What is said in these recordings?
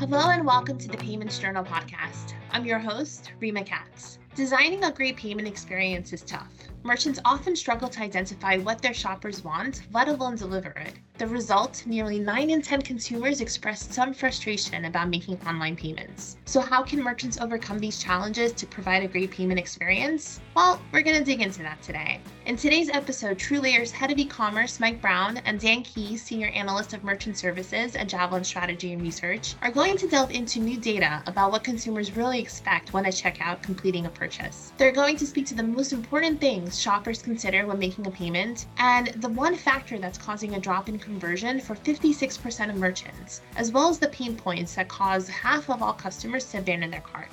Hello and welcome to the Payments Journal podcast. I'm your host, Rima Katz. Designing a great payment experience is tough. Merchants often struggle to identify what their shoppers want, let alone deliver it. The result, nearly 9 in 10 consumers expressed some frustration about making online payments. So how can merchants overcome these challenges to provide a great payment experience? Well, we're going to dig into that today. In today's episode, TrueLayer's head of e-commerce, Mike Brown, and Dan Key, senior analyst of merchant services at Javelin Strategy and Research, are going to delve into new data about what consumers really expect when at checkout completing a purchase. They're going to speak to the most important things shoppers consider when making a payment, and the one factor that's causing a drop in conversion for 56% of merchants, as well as the pain points that cause half of all customers to abandon their cart.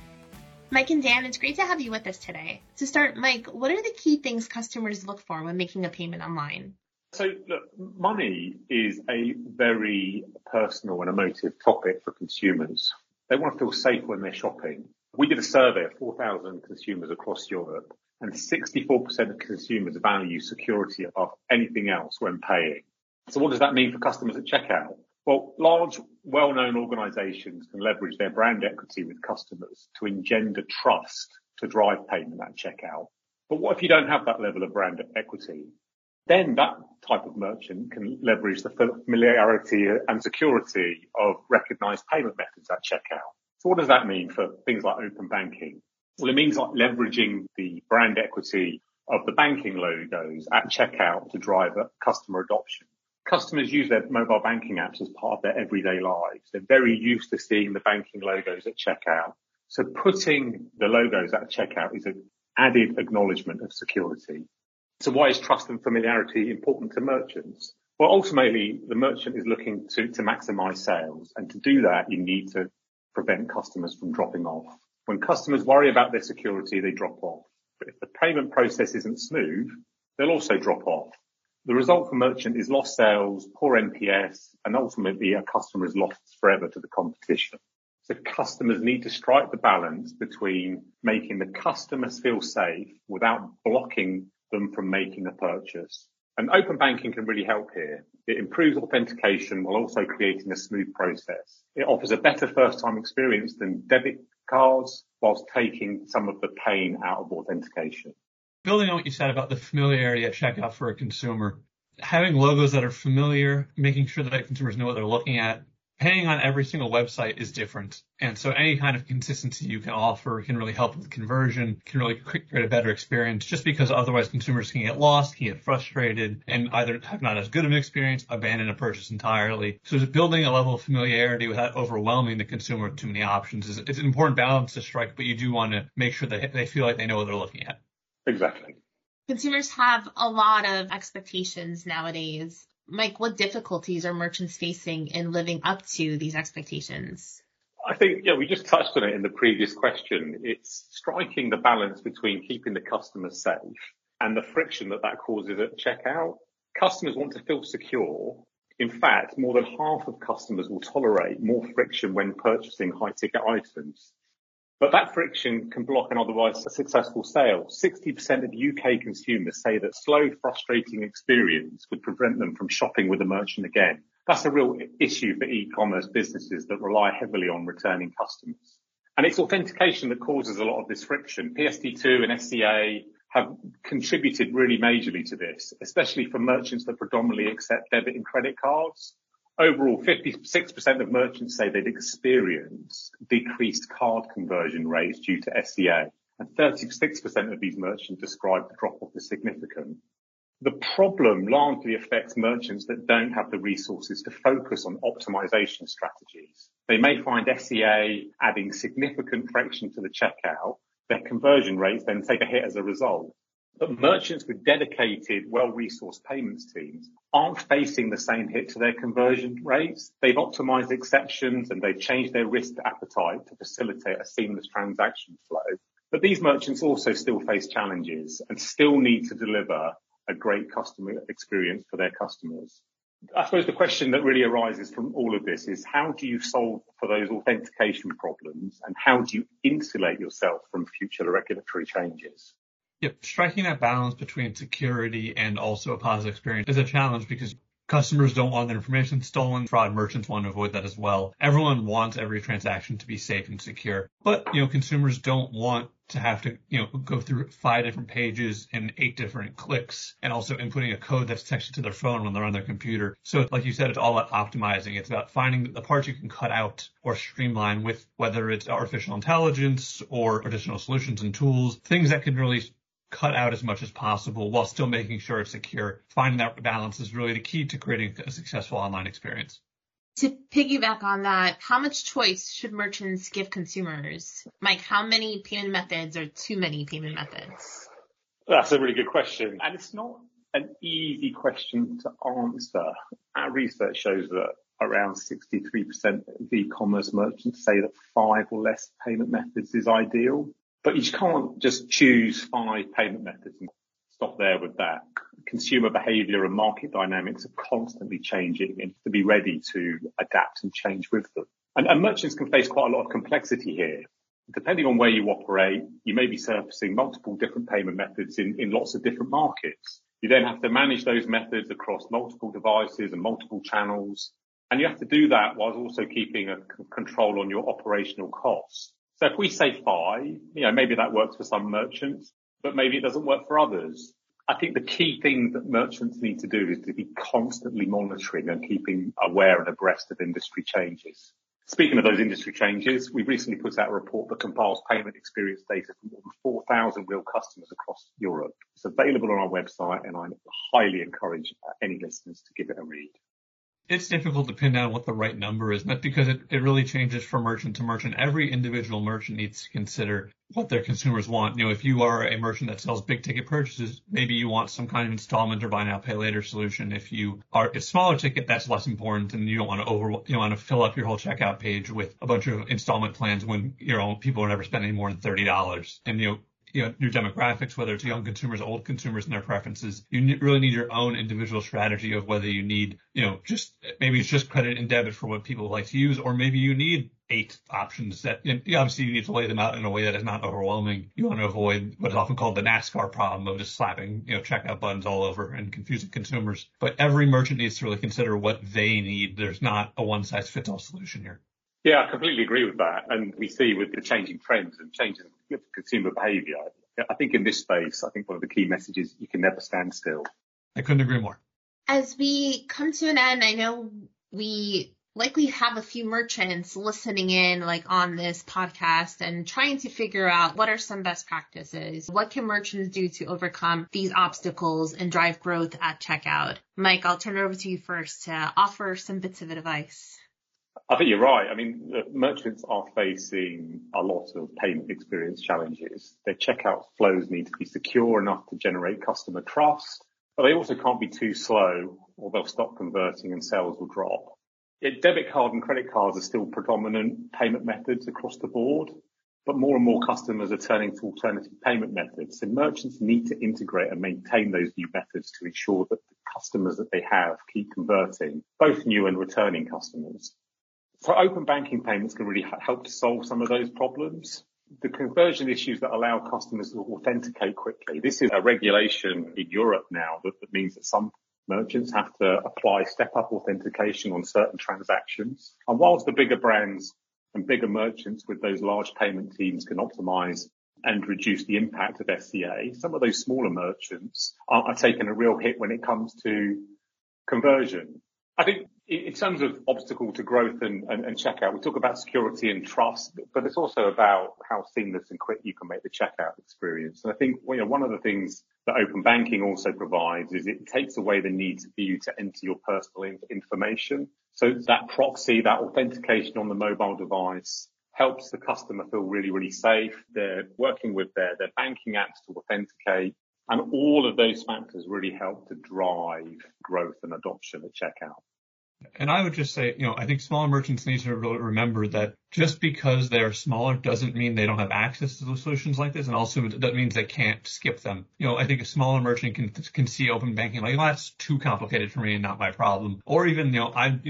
Mike and Dan, it's great to have you with us today. To start, Mike, what are the key things customers look for when making a payment online? So, look, money is a very personal and emotive topic for consumers. They want to feel safe when they're shopping. We did a survey of 4,000 consumers across Europe, and 64% of consumers value security above anything else when paying. So what does that mean for customers at checkout? Well, large, well-known organizations can leverage their brand equity with customers to engender trust to drive payment at checkout. But what if you don't have that level of brand equity? Then that type of merchant can leverage the familiarity and security of recognized payment methods at checkout. So what does that mean for things like open banking? Well, it means like leveraging the brand equity of the banking logos at checkout to drive customer adoption. Customers use their mobile banking apps as part of their everyday lives. They're very used to seeing the banking logos at checkout. So putting the logos at checkout is an added acknowledgement of security. So why is trust and familiarity important to merchants? Well, ultimately, the merchant is looking to maximize sales. And to do that, you need to prevent customers from dropping off. When customers worry about their security, they drop off. But if the payment process isn't smooth, they'll also drop off. The result for merchant is lost sales, poor NPS, and ultimately a customer is lost forever to the competition. So customers need to strike the balance between making the customers feel safe without blocking them from making a purchase. And open banking can really help here. It improves authentication while also creating a smooth process. It offers a better first-time experience than debit cards whilst taking some of the pain out of authentication. Building on what you said about the familiarity at checkout for a consumer, having logos that are familiar, making sure that consumers know what they're looking at, paying on every single website is different. And so any kind of consistency you can offer can really help with conversion, can really create a better experience, just because otherwise consumers can get lost, can get frustrated, and either have not as good of an experience, abandon a purchase entirely. So just building a level of familiarity without overwhelming the consumer with too many options it's an important balance to strike, but you do want to make sure that they feel like they know what they're looking at. Exactly. Consumers have a lot of expectations nowadays. Mike, what difficulties are merchants facing in living up to these expectations? I think, we just touched on it in the previous question. It's striking the balance between keeping the customer safe and the friction that causes at checkout. Customers want to feel secure. In fact, more than half of customers will tolerate more friction when purchasing high-ticket items. But that friction can block an otherwise successful sale. 60% of UK consumers say that slow, frustrating experience would prevent them from shopping with a merchant again. That's a real issue for e-commerce businesses that rely heavily on returning customers. And it's authentication that causes a lot of this friction. PSD2 and SCA have contributed really majorly to this, especially for merchants that predominantly accept debit and credit cards. Overall, 56% of merchants say they'd experienced decreased card conversion rates due to SCA, and 36% of these merchants describe the drop-off as significant. The problem largely affects merchants that don't have the resources to focus on optimization strategies. They may find SCA adding significant friction to the checkout. Their conversion rates then take a hit as a result. But merchants with dedicated, well-resourced payments teams aren't facing the same hit to their conversion rates. They've optimized exceptions and they've changed their risk appetite to facilitate a seamless transaction flow. But these merchants also still face challenges and still need to deliver a great customer experience for their customers. I suppose the question that really arises from all of this is, how do you solve for those authentication problems and how do you insulate yourself from future regulatory changes? Yep. Striking that balance between security and also a positive experience is a challenge because Customers don't want their information stolen. Fraud merchants want to avoid that as well. Everyone wants every transaction to be safe and secure. But, consumers don't want to have to, go through 5 different pages and 8 different clicks and also inputting a code that's texted to their phone when they're on their computer. So like you said, it's all about optimizing. It's about finding the parts you can cut out or streamline with whether it's artificial intelligence or additional solutions and tools, things that can really cut out as much as possible while still making sure it's secure. Finding that balance is really the key to creating a successful online experience. To piggyback on that, how much choice should merchants give consumers? Mike, how many payment methods are too many payment methods? That's a really good question. And it's not an easy question to answer. Our research shows that around 63% of e-commerce merchants say that 5 or less payment methods is ideal. But you can't just choose 5 payment methods and stop there with that. Consumer behavior and market dynamics are constantly changing and to be ready to adapt and change with them. And merchants can face quite a lot of complexity here. Depending on where you operate, you may be surfacing multiple different payment methods in lots of different markets. You then have to manage those methods across multiple devices and multiple channels. And you have to do that while also keeping a control on your operational costs. So if we say 5, maybe that works for some merchants, but maybe it doesn't work for others. I think the key thing that merchants need to do is to be constantly monitoring and keeping aware and abreast of industry changes. Speaking of those industry changes, we've recently put out a report that compiles payment experience data from more than 4,000 real customers across Europe. It's available on our website, and I highly encourage any listeners to give it a read. It's difficult to pin down what the right number is, not because it really changes from merchant to merchant. Every individual merchant needs to consider what their consumers want. If you are a merchant that sells big ticket purchases, maybe you want some kind of installment or buy now, pay later solution. If you are a smaller ticket, that's less important, and you don't want to fill up your whole checkout page with a bunch of installment plans when people are never spending more than $30. And your demographics, whether it's young consumers, old consumers, and their preferences, you really need your own individual strategy of whether you need, maybe it's just credit and debit for what people like to use, or maybe you need 8 options that, obviously you need to lay them out in a way that is not overwhelming. You want to avoid what is often called the NASCAR problem of just slapping, checkout buttons all over and confusing consumers. But every merchant needs to really consider what they need. There's not a one size fits all solution here. Yeah, I completely agree with that. And we see with the changing trends and changing consumer behavior, I think in this space, I think one of the key messages, you can never stand still. I couldn't agree more. As we come to an end, I know we likely have a few merchants listening in on this podcast and trying to figure out what are some best practices. What can merchants do to overcome these obstacles and drive growth at checkout? Mike, I'll turn it over to you first to offer some bits of advice. I think you're right. Merchants are facing a lot of payment experience challenges. Their checkout flows need to be secure enough to generate customer trust, but they also can't be too slow or they'll stop converting and sales will drop. Debit card and credit cards are still predominant payment methods across the board, but more and more customers are turning to alternative payment methods. So merchants need to integrate and maintain those new methods to ensure that the customers that they have keep converting, both new and returning customers. So open banking payments can really help to solve some of those problems. The conversion issues that allow customers to authenticate quickly. This is a regulation in Europe now that means that some merchants have to apply step-up authentication on certain transactions. And whilst the bigger brands and bigger merchants with those large payment teams can optimize and reduce the impact of SCA, some of those smaller merchants are taking a real hit when it comes to conversion. I think in terms of obstacle to growth and checkout, we talk about security and trust, but it's also about how seamless and quick you can make the checkout experience. And I think one of the things that open banking also provides is it takes away the need for you to enter your personal information. So that proxy, that authentication on the mobile device helps the customer feel really, really safe. They're working with their banking apps to authenticate. And all of those factors really help to drive growth and adoption at checkout. And I would just say, I think smaller merchants need to really remember that just because they're smaller doesn't mean they don't have access to those solutions like this. And also that means they can't skip them. I think a smaller merchant can see open banking like, that's too complicated for me and not my problem. Or even,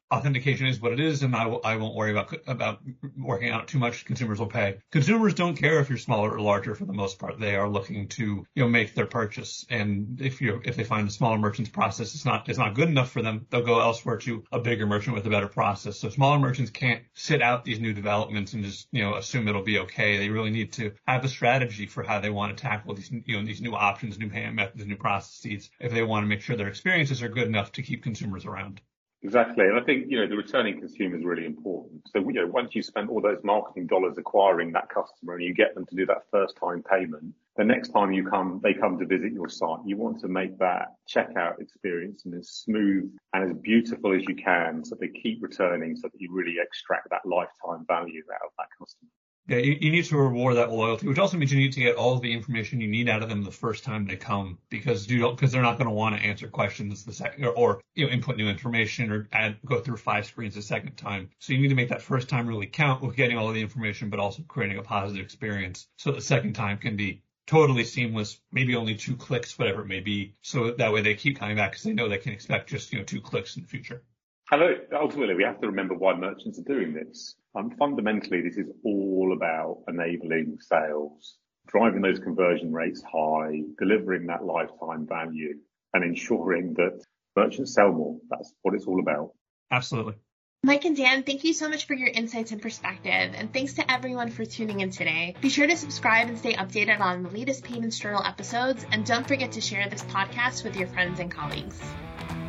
authentication is what it is, and I won't worry about working out too much. Consumers will pay. Consumers don't care if you're smaller or larger for the most part. They are looking to, make their purchase. And if they find the smaller merchant's process is not good enough for them, they'll go elsewhere to a bigger merchant with a better process. So smaller merchants can't sit out these new developments and just, assume it'll be okay. They really need to have a strategy for how they want to tackle these new options, new payment methods, new processes, if they want to make sure their experiences are good enough to keep consumers around. Exactly. And I think, the returning consumer is really important. So, once you spend all those marketing dollars acquiring that customer and you get them to do that first time payment, the next time they come to visit your site, you want to make that checkout experience as smooth and as beautiful as you can so they keep returning, so that you really extract that lifetime value out of that customer. Yeah, you need to reward that loyalty, which also means you need to get all of the information you need out of them the first time they come, because they're not going to want to answer questions the second or input new information or go through 5 screens the second time. So you need to make that first time really count with getting all of the information, but also creating a positive experience so the second time can be totally seamless, maybe only 2 clicks, whatever it may be. So that way they keep coming back because they know they can expect just 2 clicks in the future. And ultimately, we have to remember why merchants are doing this. Fundamentally, this is all about enabling sales, driving those conversion rates high, delivering that lifetime value, and ensuring that merchants sell more. That's what it's all about. Absolutely. Mike and Dan, thank you so much for your insights and perspective, and thanks to everyone for tuning in today. Be sure to subscribe and stay updated on the latest Payments Journal episodes, and don't forget to share this podcast with your friends and colleagues.